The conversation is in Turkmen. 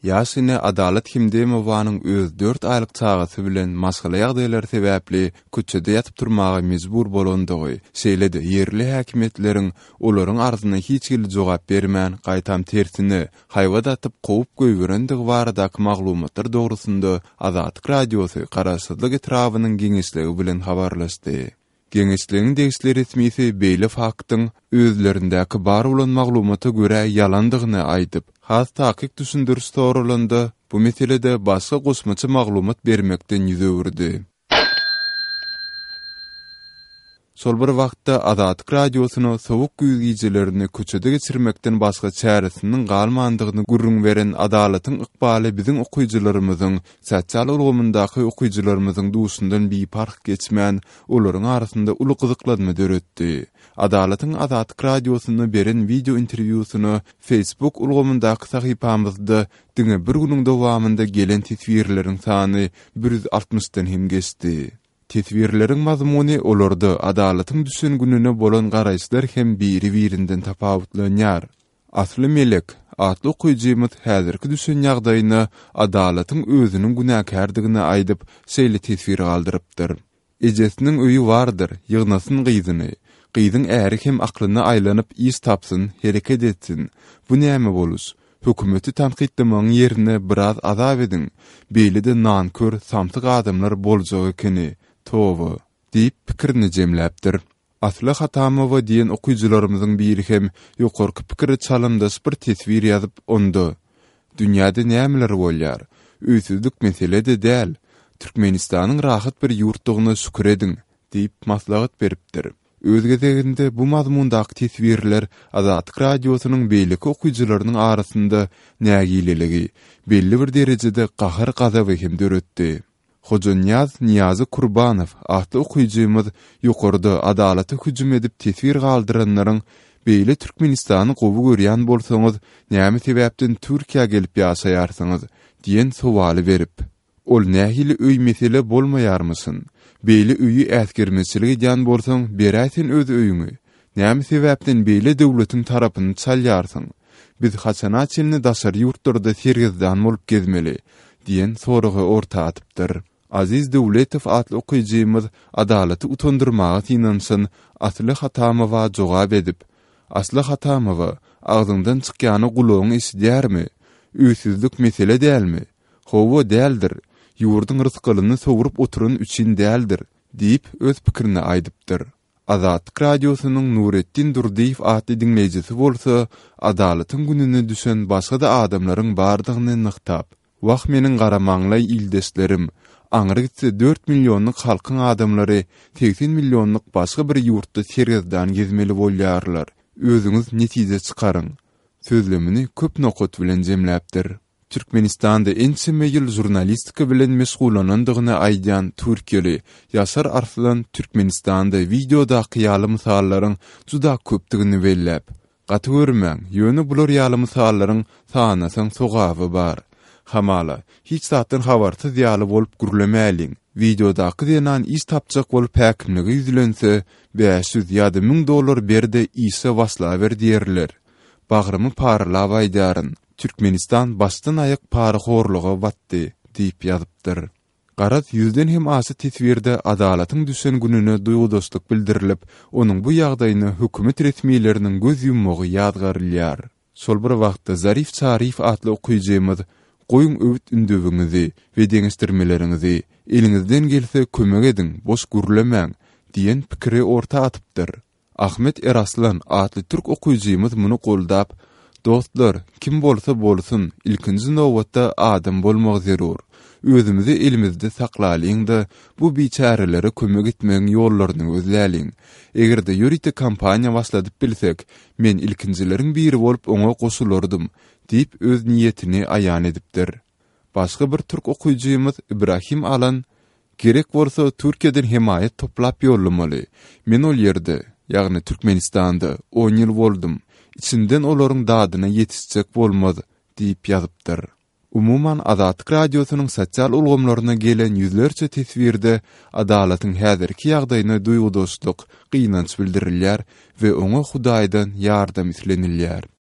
Ýaşyny Adalet Himdemowanyň öz 4 aýlyk çagasy bilen maskala ýagdaýlar sebäpli köçede ýatyp durmagy mejbur bolandygy, şeýle-de ýerli häkimetleriň olaryň arzyna hiç gili jogap bermän, gaýtam tersini haýwada atyp gowy göýberendigi baradaky maglumatlar dogrusynda Azatlyk radiosy garaşsyzlyk etrawynyň geňeşligi bilen habarlaşdy. Geňeşligiň degişli resmisi beýle faktyň özlerindäki bar bolan maglumata görä ýalandygyny aýdyp, has takyk düşündürüş sorulanda bu meselede başga goşmaçy maglumat bermekden ýüz öwürdi. Sol bir wagtda Azatlyk radiosyny sowuk güýjilerini köçede geçirmekden başga çäresiniň galmandygyny gurrun beren adalatyň ykbaly biziň okuyjylarymyzyň, sosial ulgamyndaky okuyjylarymyzyň duşundan bir park geçmän, olaryň arasynda uly gyzyklanma döretdi. Adalatyň Azatlyk radiosyny beren video interwýusyny Facebook ulgamyndaky sahypamyzda diňe bir güniň dowamında gelen teswirleriň sany 160-dan hem geçdi. Teswirleriň mazmuny olarda adalatyň düşüngününe bolan garaýşlar hem biri-birinden tapawutlanýar. Asly melek, atly okuyjymyz häzirki düşen ýagdaýyna adalatyň özüniň günäkärdigine aýdyp şeýle teswir galdyrypdyr. Ejesiniň öýü bardyr, ýygnasyn gyzyny. Gyzyň äri hem aklyna aýlanyp iş tapsyn, hereket etsin. Bu näme bolus? Hökümeti tanqidlemaň ýerine biraz azap edin. Beýle-de nankör, samsyk adamlar boljagy ekeni. Towa diýip pikirini jemläpdir. Asly Hatamowa diýen okuyjylarymyzyň biri hem ýokarky pikiri çalymdaş bir teswir ýazyp onda dünýäde nämeler bolýar? Üýsüzlük meselede däl. Türkmenistanyň rahat bir ýurtdygyna şükür edin diýip maslahat beripdir. Öz gezeginde bu mazmundaky teswirler Azatlyk radiosynyň beýleki okuyjylarynyň arasynda nägileligi, belli bir derejede gahyr gazaby hem döretdi. Hojanýaz Niýazy Kurbanow atly okuyjymyz ýokarda adalaty hüjüm edip teswir galdyranlaryň beýle Türkmenistany gowy görýän bolsaňyz näme sebäpden Türkiýe gelip ýaşaýarsyňyz diýen sowaly berip, ol nähili öý mesele bolmaýarmysyn? Beýle öýü äsgermeçiligi jan bolsaň, beräsin öz öýüňi. Näme sebäpden beýle döwletiň tarapyny çalýarsyň? Biz haçana çelini daşary ýurtlarda sergizdan bolup gezmeli diýen soragy orta atypdyr. Aziz Döwletow atly okuyjymyz adalaty utandyrmagy inansyn Asly Hatamowa jogap edip, Asly Hatamowa, agzyňdan çykýany gulagyň eşidýärmi? Üýsüzlük mesele dälmi? Howa däldir. Ýurdyň rızkylyny sogurup oturan üçin däldir diýip öz pikirini aýdypdyr. Azatlyk radiosynyň Nurettin Durdiýew atly dinleýijisi bolsa, adalatyň gününe düşen başga da adamlaryň bardygyny nyktap, "Wagt meniň garamaňlay ildeslerim, aňyry gitse 4 millionlyk halkyň adamlary 80 millionlyk başga bir ýurtda sergizdan gezmeli bolýarlar. Özüňiz netije çykaryň." Sözlemini köp nokat bilen jemläpdir. Türkmenistanda ençeme ýyl jurnalistika bilen meşgulanandygyny aýdýan Türkiyeli Ýaşar Arslan Türkmenistanda videoda ýaly mysallaryň juda köpdigini belläp, "Gaty görmäň, ýöne bular ýaly mysallaryň sanasaň sogaby bar. Hamala, hiç zatdan habarsyz ýaly bolup gürlemäliň. Videodaky denan iş tapjak bolup häkimligi ýüzlense, 500 ýa-da $1000 berde işe wasla ber diýerler. Bagrymy parlap aýdaryn. Türkmenistan başdan ayak para horluğa batdy diýip ýazypdyr. Garat 100-den hem asy teswirde adalatyň düşen gününe duýgudoslyk bildirilip, onuň bu ýagdaýyny hökümet resmiýetleriniň göz ýummagy ýadgarylýar. Sol bir wagtda Zarif Çarif atly okuyjymyz "Goýuň öwüt ündübiňizi we deňişdirmeleriňizi, eliňizden gelse kömek edin, boş gürlemäň" diýen pikiri orta atypdyr. Ahmet Eraslan atly türk okuyjymyz muny goldap, "Dostlar, kim bolsa bolsun, ilkinji nowatda adam bolmak zerur. Özümizi elimizde saklalyň-da bu biçarelere kömek etmeň ýollaryny özläliň. Egerde ýörite kampaniýa başladyp bilsek, men ilkinjileriň biri bolup oňa goşulurdym" diýip öz niýetini aýan edipdir. Başga bir türk okuyjymyz Ibrahim Alan, "Gerek bolsa Türkiýeden himayet toplap ýollamaly. Men ol ýerde, ýagny Türkmenistanda 10 ýyl boldum. İçinden olaryň dadyna ýetişjek bolmaz" diýip ýazypdyr. Umuman Azatlyk radiosynyň sosial ulgamlaryna gelen ýüzlerçe teswirde adalatyň häzirki ýagdaýyna duýgudoslyk, gynanç bildirilýär we oňa Hudaýdan ýardam islenilýär.